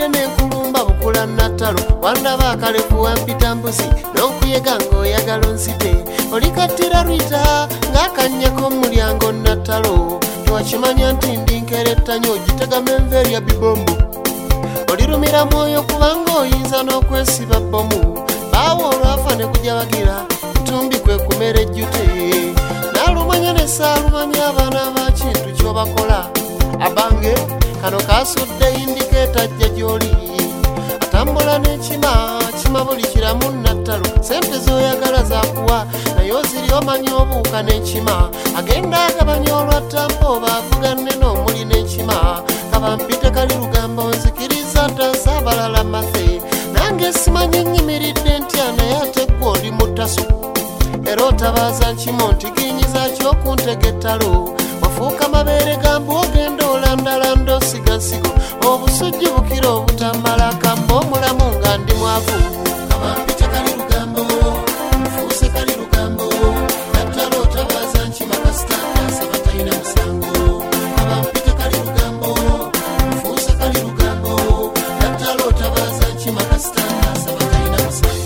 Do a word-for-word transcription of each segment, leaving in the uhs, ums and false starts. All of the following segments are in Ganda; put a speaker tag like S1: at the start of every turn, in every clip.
S1: Nkulabire n'enkulumba bukula Natalo wandaba akalefu wampita mbuzi n'onkuyega ng'oyagala onsite olikattira Rita ng'akanyako mulyango Natalo tewakimanya nti ndi nkerettanyo ogitega menve erya bibombo olirumira mwoyo kubanga oyinza n'okwesiba bbomu baawo olwafa ne kujabagira ntumbi kwe kumera ejjute n'alumanya ne saalumanya abaana ba kintu ky'obakola abange kano kasudde indikeeta ajja gy'oli atambula n'ekima kima buli kiramu Natalo sente z'oyagala zakuwa naye oziri omanya obuuka n'ekima agenda agabanya olwattampa oba avugane n'omuli n'ekima kabampite kali lugambo nzikiriza tansa abalala mathe nange simanyi nnyimiridde ntya naye ate ggwe oli mutaso era otabaaza nkimo ntiginyiza ky'okuntega ettalo wafuuka mabeere gambu ogenda olandalanda osigansigo obusujju bukira obutamala kamba omulamu nga ndi mwavu kabampite kali lugambo nfuuse kali lugambo Natalo otabaaza nkima kasitandasa batalina musango kabampite kali lugambo nfuuse kali lugambo Natalo otabaaza nkima kasitandasa batalina musango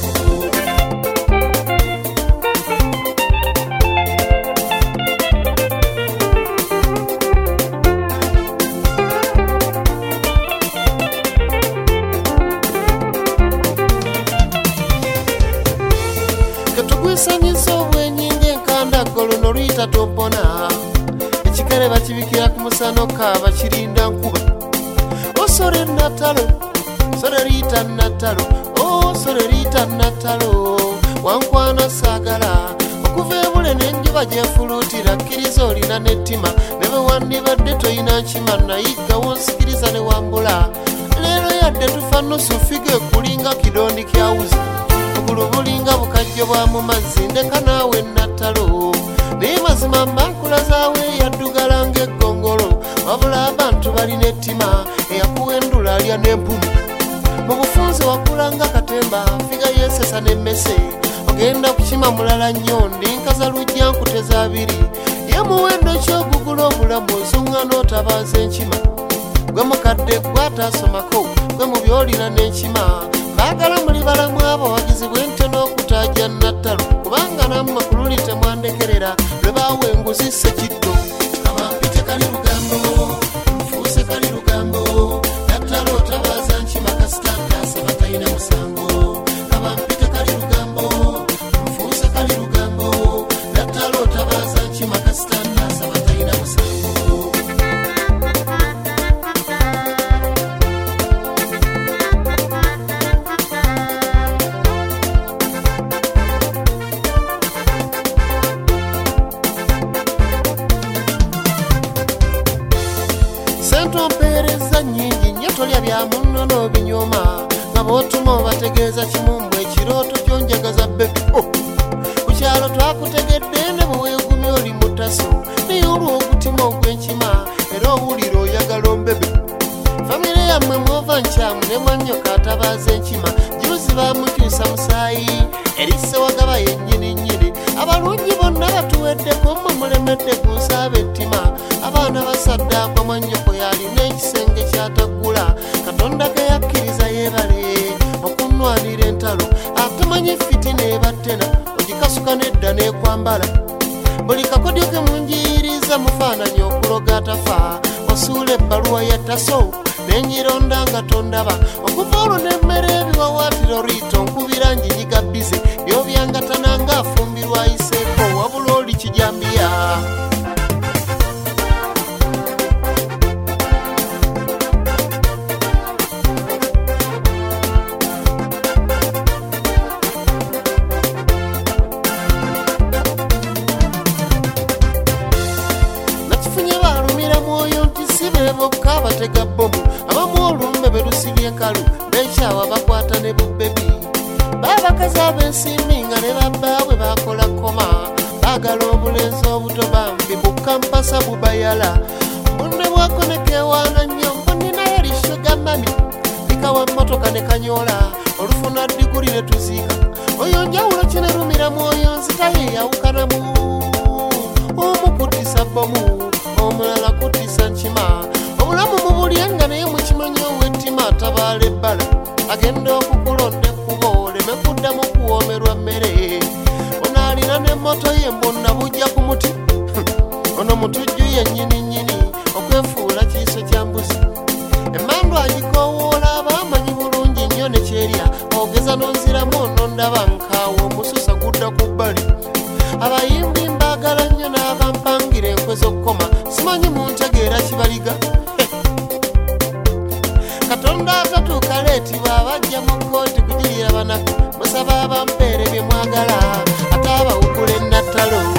S1: Ketugwisanyiza obwenyingi enkanda golo noluyita tompona ekikere bakibikira ku musano kaaba kirinda nkuba osore Natalo sore Rita Natalo osore Rita Natalo wankwana saagala okuva ebule n'enjuba gyefuluutira kkiriza olina n'ettima ne bwe wandibadde toyina nkima nayiga wonsikiriza ne wambula leero yadde tufa nusu figa ekulinga kidondi kyawuzi obulu bulinga bukajjo bwa mu mazzi ndeka naawe Natalo naye mazima mbankula zaawe yaddugala ng'eggongolo wabula abantu balina ettima eyakuwendula alya n'empumu mu bufunze wakulanga katemba figa yeesesa n'emmese ogenda kukima mulala nnyo ndinkaza lujja nkuteza abiri ye muwendo ky'ogugula obulamu ozunga n'otabaaza enkima gwe mukadde gwe ataasomako gwe mu byolina n'enkima baagala muli balamu abawagizi bwente n'okutaaja Natalo kubanga nammwe ku luli temwandekerera lwe baawa enguzi ssekitto kabampite kali lugambo nfuuse kali lugambo Natalo otabaaza nkima kasitandasa batalina musango kabampite kali lugambo nfuuse kali lugambo Natalo otabaaza nkima kasitandasa batalina musango Sentompeereza nnyingi nnyo tolya bya munno n'obinyoma nga bw'otuma obategeeza kimu mbwe ekirooto kyonjagaza bebi ku kyalo twakutegedde ne bwe weegumya oli mutaso naye olw'ogutima ogw'enkima era owulira oyagala ombebe famire yammwe mwova nkyamu ne mwanyoka atabaaza enkima juzi baamukyusa musaayi erisse wagaba yennyini nnyini abalungi bonna batuweddeko mmwe mulemedde kunsaaba ettima abaana basaddaakwa mwannyoko yalina ekisenge kyataggula katonda ge yakkiriza yeebale okunwanira entalo atamanyi fiti n'ebattena ogikasuka nedda n'ekwambala buli kakodyo ke munjiyiriza mufaananyi okuloga atafa osuula ebbaluwa ya taso n'enyironda nga tondaba okuva olwo n'emmere ebiwawaatiro Rita nkubira njinyiga bize byobyangatana ng'afumbirwa ayiseeko wabula oli kijambiya bokka batega bbomu abamu olumbe belusibye enkalu benkyawa bakwata ne bubbebi babakazi ab'ensimbi nga ne babbaabwe bakola koma baagala obulenzi obuto bambi bukampasa bubayala bunne bwakonekewaana nnyo mbonni naye lishuga mami likawa mmotoka ne kanyola olufuna diguli ne tuziika oyo njawulo kinerumira mwoyo nzitaye yawukanamu omu kutisa bbomu omulala kutisa nkima obulamu mubulyenga naye mukimanyi ow'ettima atabaale yennyini nnyini okwefuula kiiso kya mbuzi emmandwa agikowoola abamanyi bulungi nnyo ne kyerya ogeza n'onziramu ono ndaba nkaawo omususa gudda ku bbali abayimbi mbaagala nnyo n'abampangira enkwe z'okkoma simanyi muntegeera kibaliga katonda akatuuka leetibwa abajja mu kkooti kugirira banaku musaba abampeere bye mwagala ate abawugula ennattalo